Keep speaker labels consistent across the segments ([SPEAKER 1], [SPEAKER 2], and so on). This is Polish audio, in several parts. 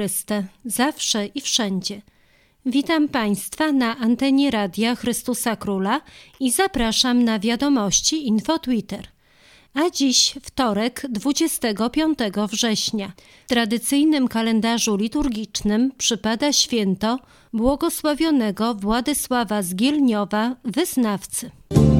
[SPEAKER 1] Chryste, zawsze i wszędzie. Witam Państwa na antenie Radia Chrystusa Króla i zapraszam na wiadomości Info Twitter. A dziś wtorek, 25 września. W tradycyjnym kalendarzu liturgicznym przypada święto błogosławionego Władysława z Gielniowa, wyznawcy.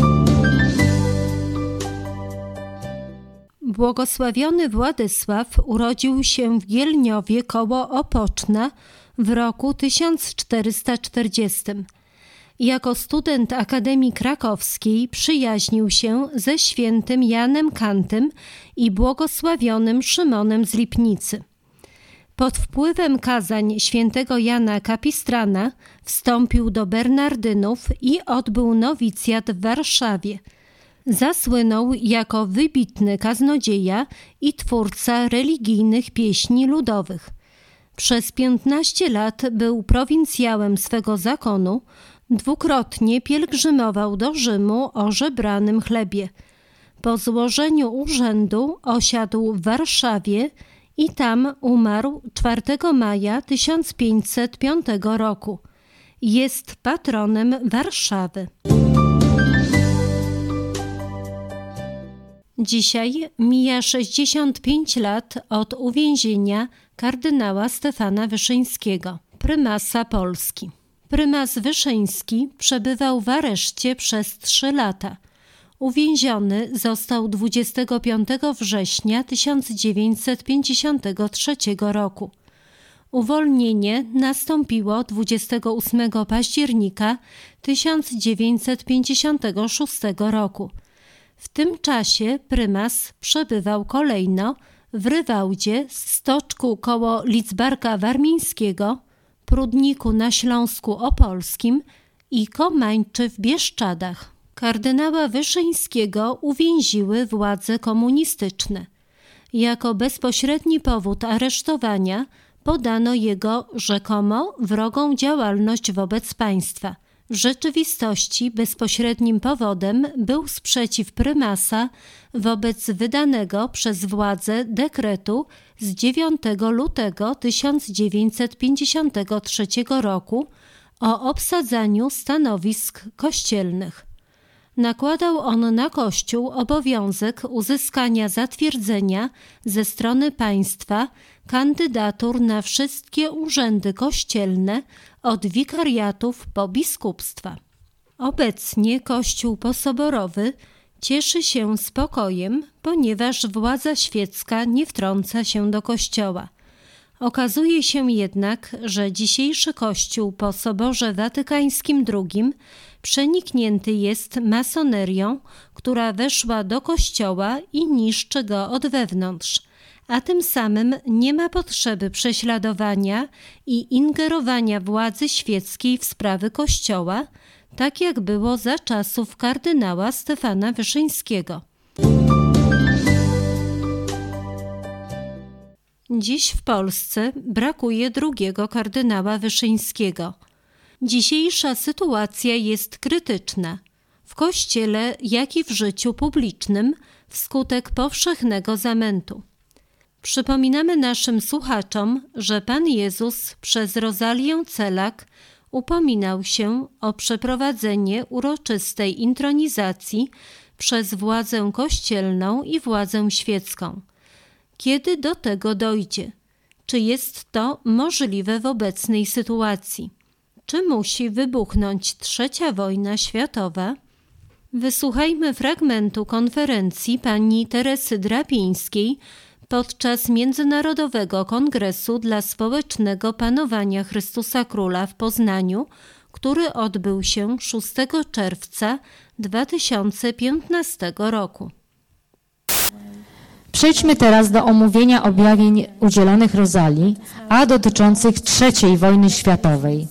[SPEAKER 1] Błogosławiony Władysław urodził się w Gielniowie koło Opoczna w roku 1440. Jako student Akademii Krakowskiej przyjaźnił się ze świętym Janem Kantym i błogosławionym Szymonem z Lipnicy. Pod wpływem kazań świętego Jana Kapistrana wstąpił do Bernardynów i odbył nowicjat w Warszawie. Zasłynął jako wybitny kaznodzieja i twórca religijnych pieśni ludowych. Przez 15 lat był prowincjałem swego zakonu, dwukrotnie pielgrzymował do Rzymu o żebranym chlebie. Po złożeniu urzędu osiadł w Warszawie i tam umarł 4 maja 1505 roku. Jest patronem Warszawy. Dzisiaj mija 65 lat od uwięzienia kardynała Stefana Wyszyńskiego, prymasa Polski. Prymas Wyszyński przebywał w areszcie przez 3 lata. Uwięziony został 25 września 1953 roku. Uwolnienie nastąpiło 28 października 1956 roku. W tym czasie prymas przebywał kolejno w Rywałdzie, Stoczku koło Lidzbarka Warmińskiego, Prudniku na Śląsku Opolskim i Komańczy w Bieszczadach. Kardynała Wyszyńskiego uwięziły władze komunistyczne. Jako bezpośredni powód aresztowania podano jego rzekomo wrogą działalność wobec państwa. W rzeczywistości bezpośrednim powodem był sprzeciw prymasa wobec wydanego przez władze dekretu z 9 lutego 1953 roku o obsadzaniu stanowisk kościelnych. Nakładał on na Kościół obowiązek uzyskania zatwierdzenia ze strony państwa kandydatur na wszystkie urzędy kościelne od wikariatów po biskupstwa. Obecnie Kościół posoborowy cieszy się spokojem, ponieważ władza świecka nie wtrąca się do Kościoła. Okazuje się jednak, że dzisiejszy Kościół po Soborze Watykańskim II przeniknięty jest masonerią, która weszła do Kościoła i niszczy go od wewnątrz, a tym samym nie ma potrzeby prześladowania i ingerowania władzy świeckiej w sprawy Kościoła, tak jak było za czasów kardynała Stefana Wyszyńskiego. Dziś w Polsce brakuje drugiego kardynała Wyszyńskiego. Dzisiejsza sytuacja jest krytyczna. W Kościele, jak i w życiu publicznym, wskutek powszechnego zamętu. Przypominamy naszym słuchaczom, że Pan Jezus przez Rozalię Celak upominał się o przeprowadzenie uroczystej intronizacji przez władzę kościelną i władzę świecką. Kiedy do tego dojdzie? Czy jest to możliwe w obecnej sytuacji? Czy musi wybuchnąć III wojna światowa? Wysłuchajmy fragmentu konferencji pani Teresy Drapińskiej podczas Międzynarodowego Kongresu dla Społecznego Panowania Chrystusa Króla w Poznaniu, który odbył się 6 czerwca 2015 roku.
[SPEAKER 2] Przejdźmy teraz do omówienia objawień udzielonych Rozalii, a dotyczących III wojny światowej.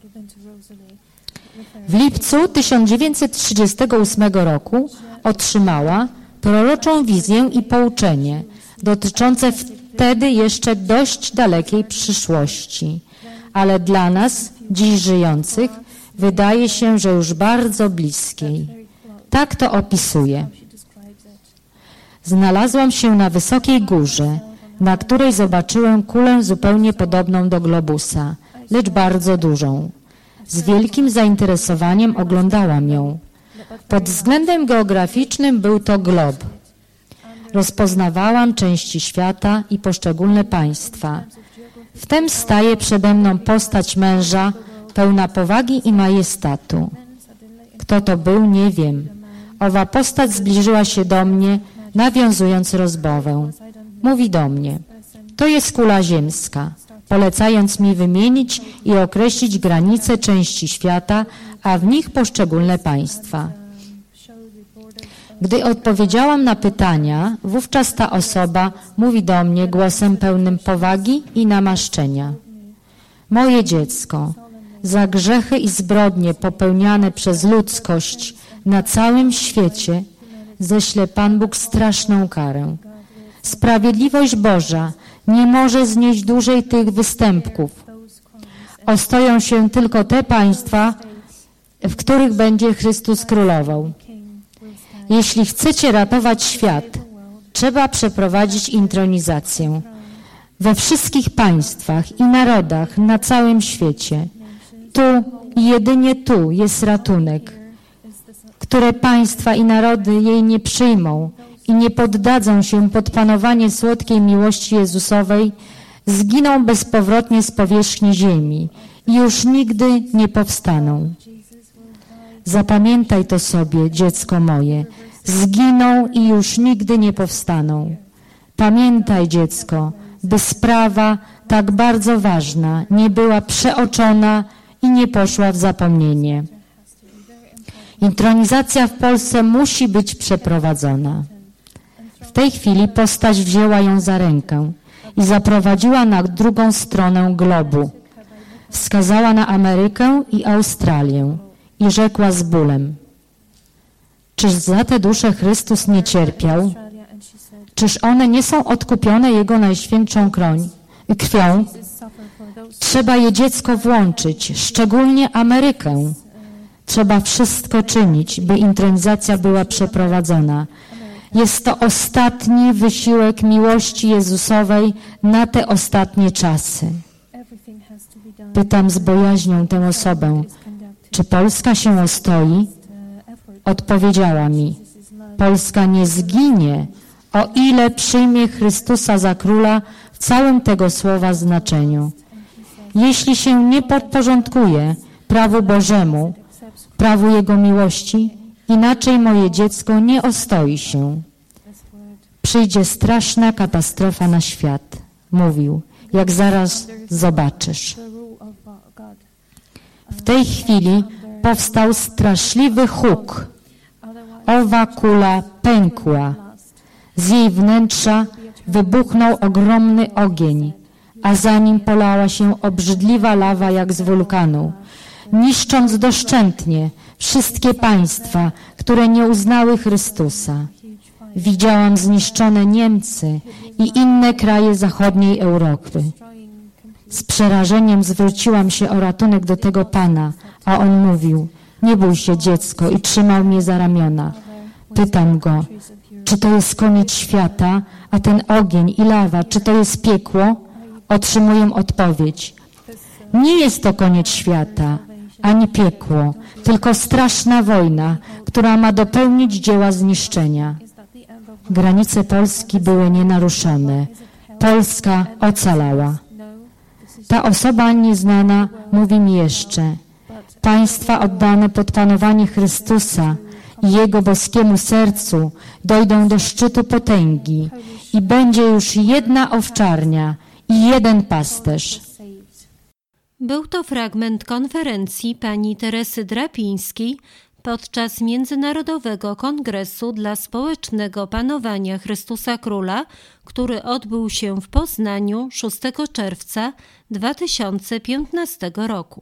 [SPEAKER 2] W lipcu 1938 roku otrzymała proroczą wizję i pouczenie dotyczące wtedy jeszcze dość dalekiej przyszłości, ale dla nas, dziś żyjących, wydaje się, że już bardzo bliskiej. Tak to opisuje. Znalazłam się na wysokiej górze, na której zobaczyłem kulę zupełnie podobną do globusa, lecz bardzo dużą. Z wielkim zainteresowaniem oglądałam ją. Pod względem geograficznym był to glob. Rozpoznawałam części świata i poszczególne państwa. Wtem staje przede mną postać męża, pełna powagi i majestatu. Kto to był, nie wiem. Owa postać zbliżyła się do mnie, nawiązując rozmowę. Mówi do mnie: to jest kula ziemska, polecając mi wymienić i określić granice części świata, a w nich poszczególne państwa. Gdy odpowiedziałam na pytania, wówczas ta osoba mówi do mnie głosem pełnym powagi i namaszczenia: moje dziecko, za grzechy i zbrodnie popełniane przez ludzkość na całym świecie ześle Pan Bóg straszną karę. Sprawiedliwość Boża nie może znieść dłużej tych występków. Ostoją się tylko te państwa, w których będzie Chrystus królował. Jeśli chcecie ratować świat, trzeba przeprowadzić intronizację we wszystkich państwach i narodach na całym świecie. Tu i jedynie tu jest ratunek. Które państwa i narody jej nie przyjmą i nie poddadzą się pod panowanie słodkiej miłości Jezusowej, zginą bezpowrotnie z powierzchni ziemi i już nigdy nie powstaną. Zapamiętaj to sobie, dziecko moje. Zginą i już nigdy nie powstaną. Pamiętaj, dziecko, by sprawa tak bardzo ważna nie była przeoczona i nie poszła w zapomnienie. Intronizacja w Polsce musi być przeprowadzona. W tej chwili postać wzięła ją za rękę i zaprowadziła na drugą stronę globu. Wskazała na Amerykę i Australię i rzekła z bólem: czyż za te dusze Chrystus nie cierpiał? Czyż one nie są odkupione Jego najświętszą krwią? Trzeba je, dziecko, włączyć, szczególnie Amerykę. Trzeba wszystko czynić, by intronizacja była przeprowadzona. Jest to ostatni wysiłek miłości Jezusowej na te ostatnie czasy. Pytam z bojaźnią tę osobę: czy Polska się ostoi? Odpowiedziała mi: Polska nie zginie, o ile przyjmie Chrystusa za króla w całym tego słowa znaczeniu. Jeśli się nie podporządkuje prawu Bożemu, prawu Jego miłości, inaczej moje dziecko nie ostoi się. Przyjdzie straszna katastrofa na świat, mówił, jak zaraz zobaczysz. W tej chwili powstał straszliwy huk. Owa kula pękła. Z jej wnętrza wybuchnął ogromny ogień, a za nim polała się obrzydliwa lawa jak z wulkanu, niszcząc doszczętnie wszystkie państwa, które nie uznały Chrystusa. Widziałam zniszczone Niemcy i inne kraje zachodniej Europy. Z przerażeniem zwróciłam się o ratunek do tego Pana, a on mówił: nie bój się, dziecko, i trzymał mnie za ramiona. Pytam go: czy to jest koniec świata, a ten ogień i lawa, czy to jest piekło? Otrzymuję odpowiedź: nie jest to koniec świata, ani piekło, tylko straszna wojna, która ma dopełnić dzieła zniszczenia. Granice Polski były nienaruszone. Polska ocalała. Ta osoba nieznana mówi mi jeszcze: państwa oddane pod panowanie Chrystusa i Jego boskiemu sercu dojdą do szczytu potęgi i będzie już jedna owczarnia i jeden pasterz.
[SPEAKER 1] Był to fragment konferencji pani Teresy Drapińskiej podczas Międzynarodowego Kongresu dla Społecznego Panowania Chrystusa Króla, który odbył się w Poznaniu 6 czerwca 2015 roku.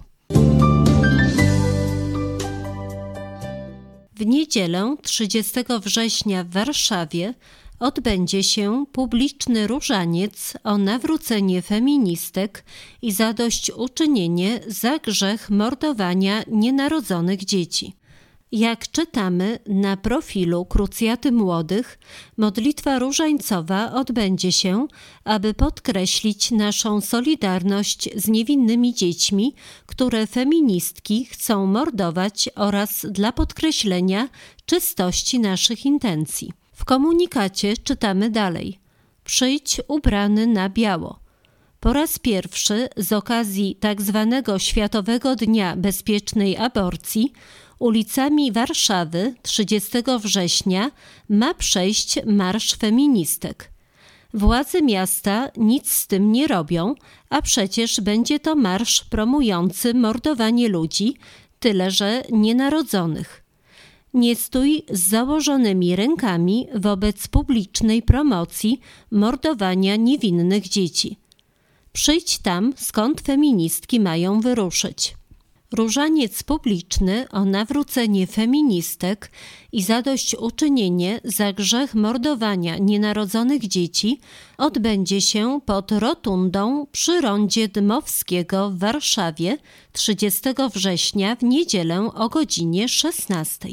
[SPEAKER 1] W niedzielę 30 września w Warszawie odbędzie się publiczny różaniec o nawrócenie feministek i zadośćuczynienie za grzech mordowania nienarodzonych dzieci. Jak czytamy na profilu Krucjaty Młodych, modlitwa różańcowa odbędzie się, aby podkreślić naszą solidarność z niewinnymi dziećmi, które feministki chcą mordować, oraz dla podkreślenia czystości naszych intencji. W komunikacie czytamy dalej: przyjdź ubrany na biało. Po raz pierwszy z okazji tzw. Światowego Dnia Bezpiecznej Aborcji ulicami Warszawy 30 września ma przejść Marsz Feministek. Władze miasta nic z tym nie robią, a przecież będzie to marsz promujący mordowanie ludzi, tyle że nienarodzonych. Nie stój z założonymi rękami wobec publicznej promocji mordowania niewinnych dzieci. Przyjdź tam, skąd feministki mają wyruszyć. Różaniec publiczny o nawrócenie feministek i zadośćuczynienie za grzech mordowania nienarodzonych dzieci odbędzie się pod rotundą przy rondzie Dmowskiego w Warszawie 30 września w niedzielę o godzinie 16.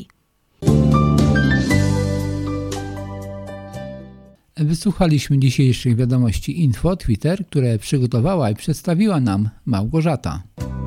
[SPEAKER 3] Wysłuchaliśmy dzisiejszych wiadomości Info Twitter, które przygotowała i przedstawiła nam Małgorzata.